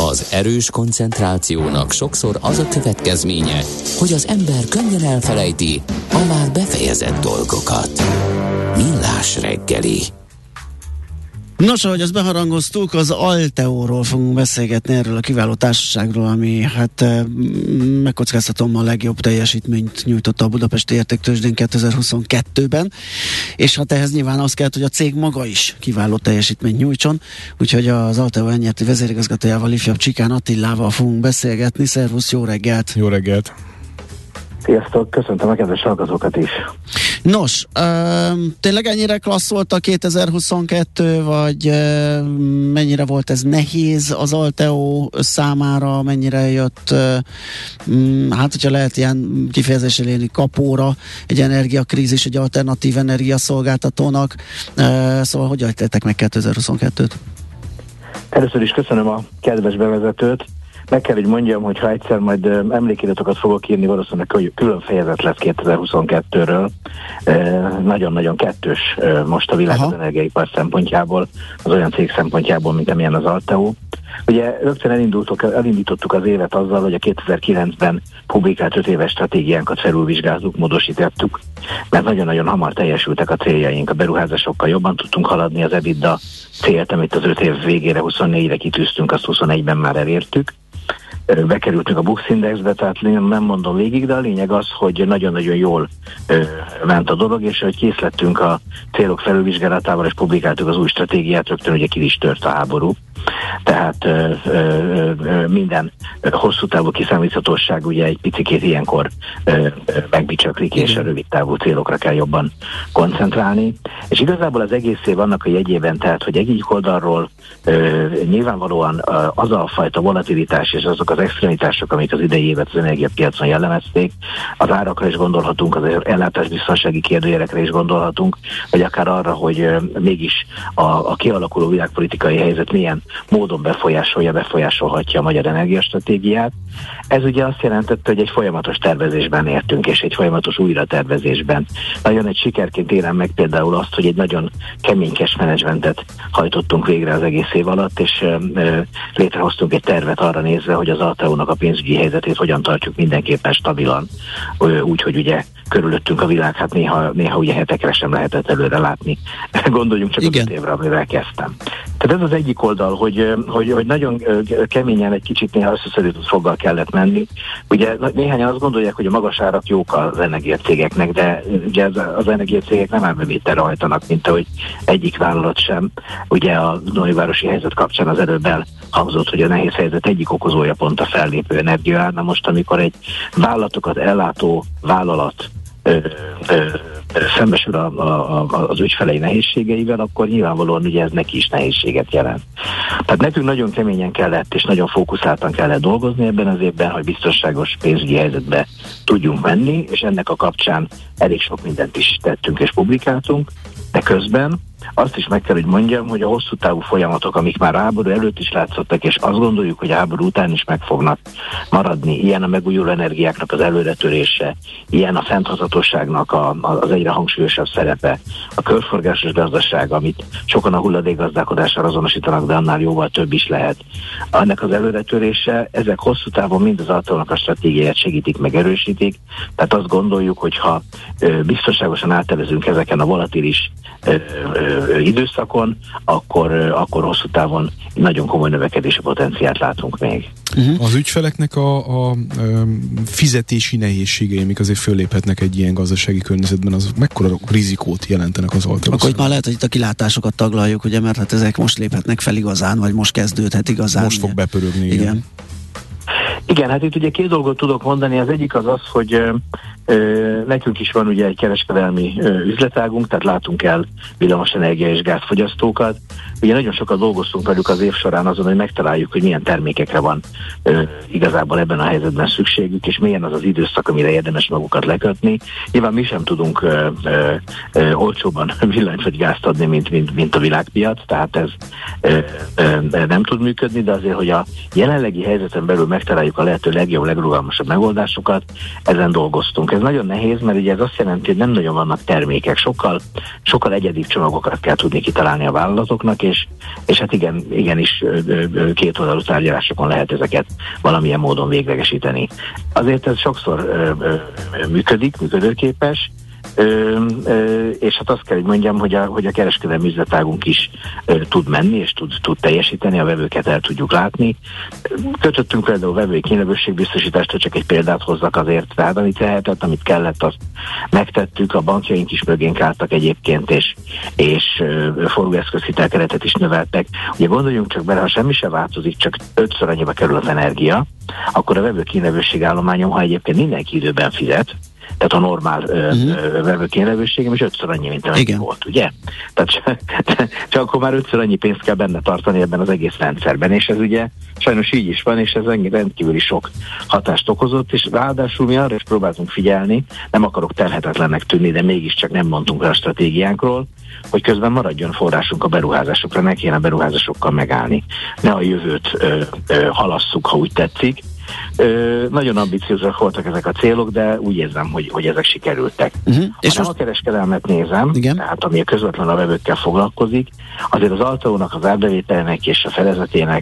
Az erős koncentrációnak sokszor az a következménye, hogy az ember könnyen elfelejti a már befejezett dolgokat. Millás reggeli. Nos, ahogy ezt beharangoztuk, az Alteóról fogunk beszélgetni, erről a kiváló társaságról, ami hát megkockáztatom a legjobb teljesítményt nyújtotta a Budapesti Értéktőzsdén 2022-ben, és hát ehhez nyilván az kell, hogy a cég maga is kiváló teljesítményt nyújtson, úgyhogy az Alteó elnyerti vezérigazgatójával, ifjabb Csikán Attilával fogunk beszélgetni. Szervusz, jó reggelt! Jó reggelt! Sziasztok, köszöntöm a kedves hallgatókat is. Nos, tényleg ennyire klassz volt a 2022, vagy mennyire volt ez nehéz az Alteó számára, mennyire jött, hát hogyha lehet ilyen kifejezéssel élni, kapóra egy energiakrízis, egy alternatív energiaszolgáltatónak, szóval hogy adjátok meg 2022-t? Először is köszönöm a kedves bevezetőt. Meg kell, hogy mondjam, hogy ha egyszer majd emlékiratokat fogok írni, valószínűleg külön fejezet lesz 2022-ről. Nagyon-nagyon kettős most a világ az energiaipar szempontjából, az olyan cég szempontjából, mint amilyen az Alteó. Ugye rögtön elindítottuk az évet azzal, hogy a 2009-ben publikált 5 éves stratégiánkat felülvizsgáltuk, módosítottuk, mert nagyon-nagyon hamar teljesültek a céljaink, a beruházásokkal jobban tudtunk haladni, az EBITDA célt, amit az 5 év végére 24-re kitűztünk, azt 21-ben már elértük. Bekerültünk a Bux Indexbe, tehát nem mondom végig, de a lényeg az, hogy nagyon-nagyon jól ment a dolog, és hogy kész lettünk a célok felülvizsgálatával, és publikáltuk az új stratégiát, rögtön ugye ki is tört a háború. Tehát minden hosszú távú kiszámíthatóság ugye egy picikét ilyenkor megbicsaklik, és a rövid távú célokra kell jobban koncentrálni. És igazából az egész év annak a jegyében, tehát hogy egyik oldalról nyilvánvalóan az a fajta volatilitás és azok az extremitások, amik az idei évet az energiapiacon jellemezték, az árakra is gondolhatunk, az ellátásbiztonsági kérdőjelekre is gondolhatunk, vagy akár arra, hogy mégis a kialakuló világpolitikai helyzet milyen módon befolyásolhatja a magyar energiastratégiát. Ez ugye azt jelentette, hogy egy folyamatos tervezésben értünk, és egy folyamatos újratervezésben. Nagyon egy sikerként élem meg például azt, hogy egy nagyon kemény cash managementet hajtottunk végre az egész év alatt, és létrehoztunk egy tervet arra nézve, hogy az Alteónak a pénzügyi helyzetét hogyan tartjuk mindenképpen stabilan. Úgy, hogy ugye körülöttünk a világ, hát néha ugye hetekre sem lehetett előre látni. Gondoljunk csak az 5 évre, amivel kezdtem. Tehát ez az egyik oldal, hogy nagyon keményen egy kicsit néha összeszorított foggal kellett menni. Ugye néhányan azt gondolják, hogy a magas árak jók az energiacégeknek, de ugye az energiacégek nem árbevételre hajtanak, mint ahogy egyik vállalat sem. Ugye a Dunaújvárosi helyzet kapcsán az előbb elhangzott, hogy a nehéz helyzet egyik okozója pont a fellépő energiaár. Na most, amikor egy vállalatokat ellátó vállalat szembesül az ügyfelei nehézségeivel, akkor nyilvánvalóan ugye ez neki is nehézséget jelent. Tehát nekünk nagyon keményen kellett és nagyon fókuszáltan kellett dolgozni ebben az évben, hogy biztonságos pénzügyi helyzetbe tudjunk menni, és ennek a kapcsán elég sok mindent is tettünk és publikáltunk, de közben azt is meg kell, hogy mondjam, hogy a hosszú távú folyamatok, amik már a háború előtt is látszottak, és azt gondoljuk, hogy a háború után is meg fognak maradni, ilyen a megújuló energiáknak az előretörése, ilyen a fenntarthatóságnak az egyre hangsúlyosabb szerepe, a körforgásos gazdaság, amit sokan a hulladékgazdálkodással azonosítanak, de annál jóval több is lehet. Ennek az előretörése, ezek hosszú távon mind az Alteónak a stratégiáját segítik, meg erősítik, tehát azt gondoljuk, hogy ha biztonságosan átevezünk ezeken a volatilis időszakon, akkor hosszú távon nagyon komoly növekedési potenciált látunk még. Az ügyfeleknek a fizetési nehézségei, amik azért fölléphetnek egy ilyen gazdasági környezetben, az mekkora rizikót jelentenek az Alteó? Akkor itt már lehet, hogy itt a kilátásokat taglaljuk, ugye, mert hát ezek most léphetnek fel igazán, vagy most kezdődhet igazán. Most fog bepörögni. Igen. Igen, hát itt ugye 2 dolgot tudok mondani. Az egyik az, hogy nekünk is van ugye egy kereskedelmi üzletágunk, tehát látunk el villamosenergia és gázfogyasztókat. Ugye nagyon sokat dolgoztunk velük az év során azon, hogy megtaláljuk, hogy milyen termékekre van igazából ebben a helyzetben szükségük, és milyen az az időszak, amire érdemes magukat lekötni. Nyilván mi sem tudunk olcsóban villanyt vagy gázt adni, mint a világpiac, tehát ez nem tud működni, de azért, hogy a jelenlegi helyzeten belül megtaláljuk a lehető legjobb, legrugalmasabb megoldásokat, ezen dolgoztunk. Ez nagyon nehéz, mert ugye ez azt jelenti, hogy nem nagyon vannak termékek, sokkal egyedibb csomagokat kell tudni kitalálni a vállalatoknak, és hát igenis kétoldalú tárgyalásokon lehet ezeket valamilyen módon véglegesíteni. Azért ez sokszor működőképes, és hát azt kell, hogy mondjam, hogy a kereskedelmi üzletágunk is tud menni, és tud teljesíteni, a vevőket el tudjuk látni. Kötöttünk például vevői kínlevőségbiztosítást, hogy csak egy példát hozzak azért, tehát amit lehetett, amit kellett, azt megtettük, a bankjaink is mögénk álltak egyébként, és forróeszközhitelkeretet is növeltek. Ugye gondoljunk csak bele, ha semmi se változik, csak 5-ször annyiba kerül az energia, akkor a vevő kínlevőségállományom, ha egyébként mindenki időben fizet, tehát a normál vevőkínlevőségem is 5-ször annyi, mint amennyi volt, ugye? Tehát csak akkor már 5-ször annyi pénzt kell benne tartani ebben az egész rendszerben, és ez ugye sajnos így is van, és ez rendkívüli sok hatást okozott, és ráadásul mi arra is próbáltunk figyelni, nem akarok terhetetlennek tűnni, de mégiscsak nem mondtunk le a stratégiánkról, hogy közben maradjon forrásunk a beruházásokra, ne kéne beruházásokkal megállni. Ne a jövőt halasszuk, ha úgy tetszik. Nagyon ambiciózak voltak ezek a célok, de úgy érzem, hogy ezek sikerültek. És most a kereskedelmet nézem, tehát ami a közvetlenül a vevőkkel foglalkozik, azért az Alteónak, az árbevételnek és a felezetének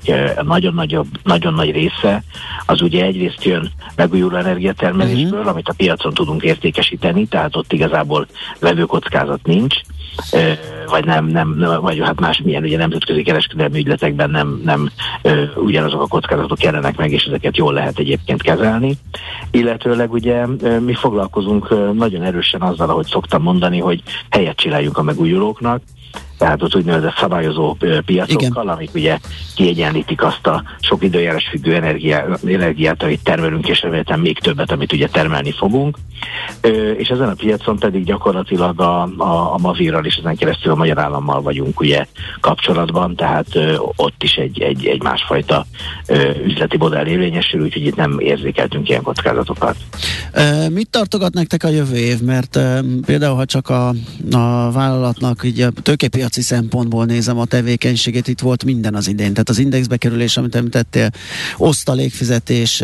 nagyon nagy része az ugye egyrészt jön megújuló energiatermelésből, amit a piacon tudunk értékesíteni, tehát ott igazából vevőkockázat nincs, vagy vagy hát másmilyen ugye nemzetközi kereskedelmi ügyletekben nem ugyanazok a kockázatok jelennek meg, és ezeket jól lehet egyébként kezelni. Illetőleg ugye mi foglalkozunk nagyon erősen azzal, ahogy szoktam mondani, hogy helyet csináljunk a megújulóknak, tehát az úgynevezett szabályozó piacokkal, amik ugye kiegyenlítik azt a sok időjárás függő energiát, amit termelünk, és remélem még többet, amit ugye termelni fogunk. És ezen a piacon pedig gyakorlatilag a Mavirral és ezen keresztül a Magyar Állammal vagyunk ugye kapcsolatban, tehát ott is egy másfajta üzleti modell érvényesül, úgyhogy itt nem érzékeltünk ilyen kockázatokat. Mit tartogat nektek a jövő év? Mert például, ha csak a vállalatnak így a tőkepiaci szempontból nézem a tevékenységét, itt volt minden az idén. Tehát az indexbekerülés, amit említettél, osztalékfizetés,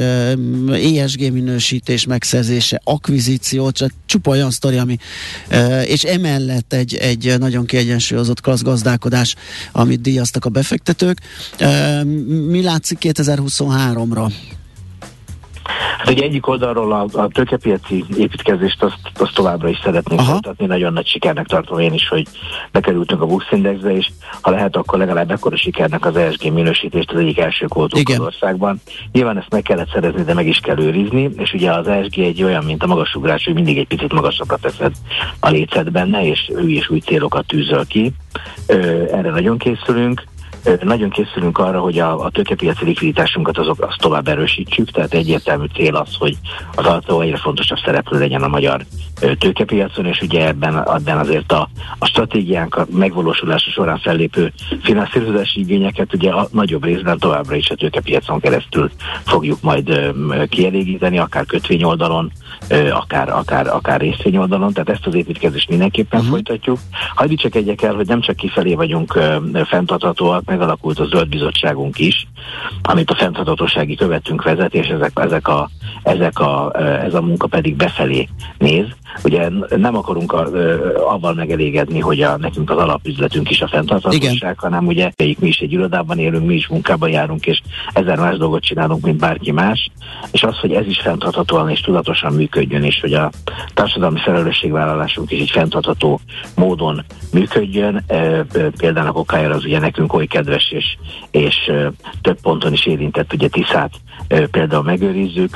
ESG minősítés megszerzése, akvizíció, csupa olyan sztori, ami, és emellett egy nagyon kiegyensúlyozott klasszgazdálkodás, amit díjaztak a befektetők. Mi látszik 2023-ra? Hát ugye egyik oldalról a tőkepiaci építkezést azt továbbra is szeretnénk folytatni. Nagyon nagy sikernek tartom én is, hogy bekerültünk a Bux Indexbe, és ha lehet, akkor legalább ekkora sikernek az ESG minősítést az egyik elsők voltunk az országban. Nyilván ezt meg kellett szerezni, de meg is kell őrizni, és ugye az ESG egy olyan, mint a magasugrás, hogy mindig egy picit magasabbra teszed a lécet benne, és ő is új célokat tűzöl ki. Erre nagyon készülünk. Nagyon készülünk arra, hogy a tőkepiaci likviditásunkat azt tovább erősítsük, tehát egyértelmű cél az, hogy az Alteó egyre fontosabb szereplő legyen a magyar tőkepiacon, és ugye ebben azért a stratégiánk a megvalósulása során fellépő finanszírozási igényeket ugye a nagyobb részben továbbra is a tőkepiacon keresztül fogjuk majd kielégíteni, akár kötvényoldalon, akár részvényoldalon, tehát ezt az építkezést mindenképpen folytatjuk. Hagyj csak egyek el, hogy nem csak kifelé vagyunk fenntarthatóak, megalakult a Zöld Bizottságunk is, amit a fenntarthatósági követünk vezet, és ez a munka pedig befelé néz. Ugye nem akarunk avval megelégedni, hogy nekünk az alapüzletünk is a fenntarthatóság, hanem ugye mi is egy irodában élünk, mi is munkában járunk, és 1000 más dolgot csinálunk, mint bárki más, és az, hogy ez is fenntarthatóan és tudatosan működjön, és hogy a társadalmi felelősségvállalásunk is egy fenntartható módon működjön. Például a kokájára az ugye nekünk oly kedves, és több ponton is érintett, ugye Tiszát például megőrizzük,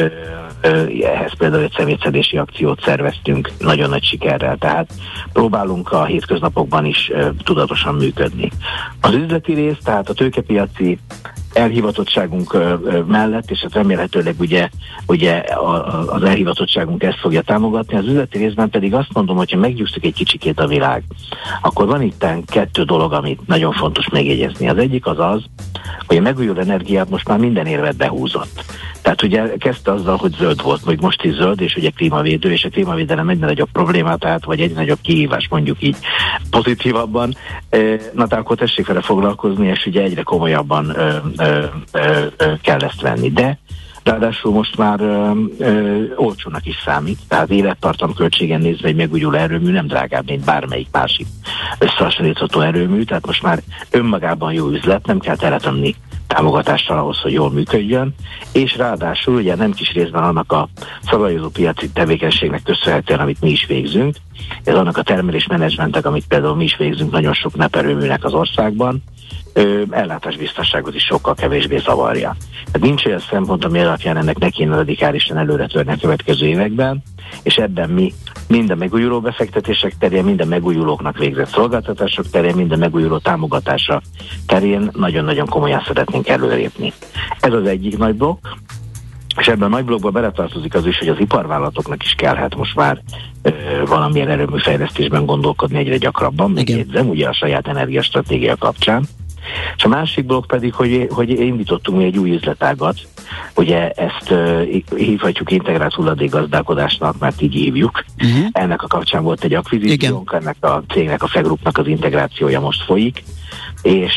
ehhez például egy szemétszedési akciót szerveztünk nagyon nagy sikerrel, tehát próbálunk a hétköznapokban is tudatosan működni. Az üzleti rész, tehát a tőkepiaci elhivatottságunk mellett, és hát remélhetőleg ugye az elhivatottságunk ezt fogja támogatni. Az üzleti részben pedig azt mondom, hogyha meggyújtjuk egy kicsikét a világ, akkor van itten 2 dolog, amit nagyon fontos megjegyezni. Az egyik az, hogy a megújuló energiát most már minden érvet behúzott. Tehát ugye kezdte azzal, hogy zöld volt, vagy most is zöld, és ugye klímavédő, és a klímavédelem egyre nagyobb problémát, tehát vagy egyre nagyobb kihívás, mondjuk így pozitívabban. Na tehát akkor tessék vele foglalkozni, és ugye egyre komolyabban kell ezt venni. De Ráadásul most már olcsónak is számít, tehát élettartam költségen nézve egy megújuló erőmű nem drágább, mint bármelyik másik összehasonlítható erőmű, tehát most már önmagában jó üzlet, nem kell teletenni támogatással ahhoz, hogy jól működjön, és ráadásul ugye nem kis részben annak a szabályozó piaci tevékenységnek köszönhetően, amit mi is végzünk, ez annak a termelésmenedzsmentek, amit például mi is végzünk nagyon sok naperőműnek az országban, ellátásbiztonságot is sokkal kevésbé zavarja. Tehát nincs olyan szempont, ami alapján ennek ne kéne radikálisan előre törni a következő években, és ebben mi mind a megújuló befektetések terén, mind a megújulóknak végzett szolgáltatások terén, mind a megújuló támogatása terén nagyon-nagyon komolyan szeretnénk előrépni. Ez az egyik nagy blokk, és ebben a nagy blokkba beletartozik az is, hogy az iparvállalatoknak is kellhet most már valamilyen erőműfejlesztésben gondolkodni egyre gyakrabban, megjegyzem, ugye a saját energiastratégia kapcsán. És a másik blokk pedig, hogy indítottunk mi egy új üzletágat, ugye ezt hívhatjuk integrált hulladékgazdálkodásnak, mert így hívjuk. Ennek a kapcsán volt egy akvizíciónk, ennek a cégnek, a Fegrupnak az integrációja most folyik, és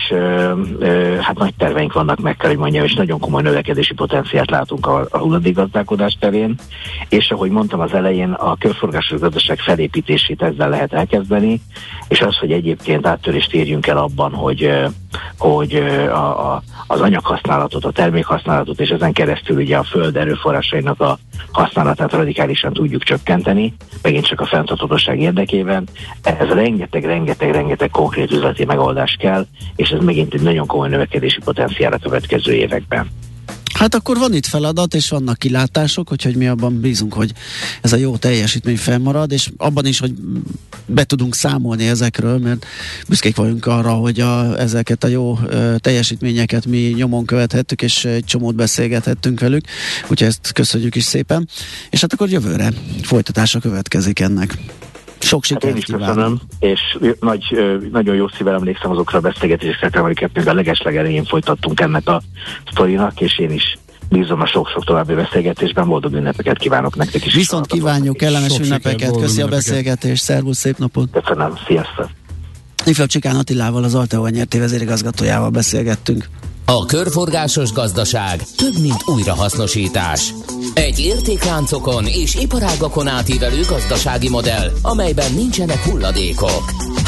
hát nagy terveink vannak, meg kell, hogy mondjam, és nagyon komoly növekedési potenciált látunk a hulladékgazdálkodás terén, és ahogy mondtam az elején, a körforgásos gazdaság felépítését ezzel lehet elkezdeni, és az, hogy egyébként áttörést érjünk el abban, hogy az anyaghasználatot, a termékhasználatot, és ezen keresztül ugye a föld erőforrásainak a használatát radikálisan tudjuk csökkenteni, megint csak a fenntarthatóság érdekében. Ez rengeteg konkrét üzleti megoldás kell, és ez megint egy nagyon komoly növekedési potenciál a következő években. Hát akkor van itt feladat, és vannak kilátások, úgyhogy mi abban bízunk, hogy ez a jó teljesítmény fennmarad, és abban is, hogy be tudunk számolni ezekről, mert büszkék vagyunk arra, hogy ezeket a jó teljesítményeket mi nyomon követhettük, és egy csomót beszélgethettünk velük, úgyhogy ezt köszönjük is szépen. És hát akkor jövőre folytatása következik ennek. Sok sikert kívánok. Köszönöm, és nagyon jó szívvel emlékszem azokra a beszélgetésekre, amiket még a legeslegelején folytattunk ennek a sztorinak, és én is bízom a sok-sok további beszélgetésben. Boldog ünnepeket kívánok nektek is. Viszont kívánjuk, kellemes ünnepeket, köszi a beszélgetést, szervusz, szép napot! Köszönöm, sziasztok! Ifjabb Csikán Attilával, az Alteo nyerté vezérigazgatójával beszélgettünk. A körforgásos gazdaság több, mint újrahasznosítás. Egy értékláncokon és iparágakon átívelő gazdasági modell, amelyben nincsenek hulladékok.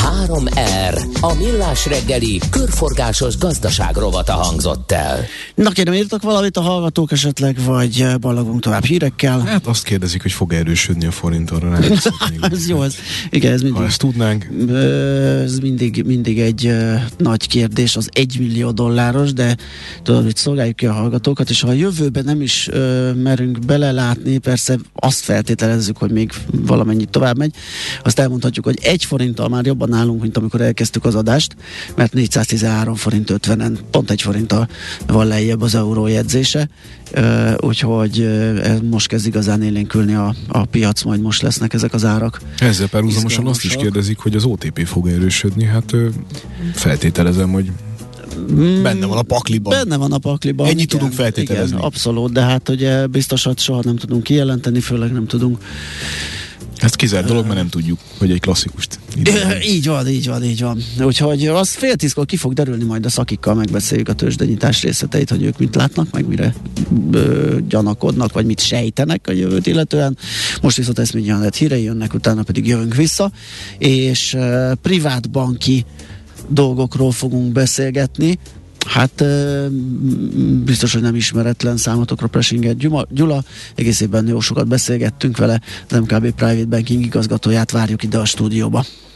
3R, a Millás reggeli körforgásos gazdaság rovata hangzott el. Na kérem, írtak valamit a hallgatók esetleg, vagy ballagunk tovább hírekkel? Hát azt kérdezik, hogy fog erősödni a forint, arra nem. Ez jó, igen, ez mindig. Ha ezt tudnánk. Ez mindig egy nagy kérdés, az $1 millió, de tudod, hogy szolgáljuk ki a hallgatókat, és ha a jövőben nem is merünk belelátni, persze azt feltételezzük, hogy még valamennyit tovább megy, azt elmondhatjuk, hogy 1 forinttal már jobban állunk, mint amikor elkezdtük az adást, mert 413 forint 50-en, pont 1 forinttal van lejjebb az euró jegyzése, úgyhogy most kezd igazán élénkülni a piac, majd most lesznek ezek az árak. Ezzel párhuzamosan azt is kérdezik, hogy az OTP fog erősödni, hát feltételezem, hogy benne van a pakliban. Benne van a pakliban. Ennyit tudunk feltételezni. Igen, abszolút, de hát ugye biztosat soha nem tudunk kijelenteni, főleg nem tudunk. Ez kizárt dolog, mert nem tudjuk, hogy egy klasszikust. Így van. Úgyhogy az 9:30 ki fog derülni, majd a szakikkal megbeszéljük a tőzsdenyítás részleteit, hogy ők mit látnak, meg mire gyanakodnak, vagy mit sejtenek a jövőt illetően. Most viszont eszményelnet hírei jönnek, utána pedig jövünk vissza, és privátbanki dolgokról fogunk beszélgetni. Hát biztos, hogy nem ismeretlen számotokra Presinget Gyula. Egész évben jó sokat beszélgettünk vele, az MKB Private Banking igazgatóját várjuk ide a stúdióba.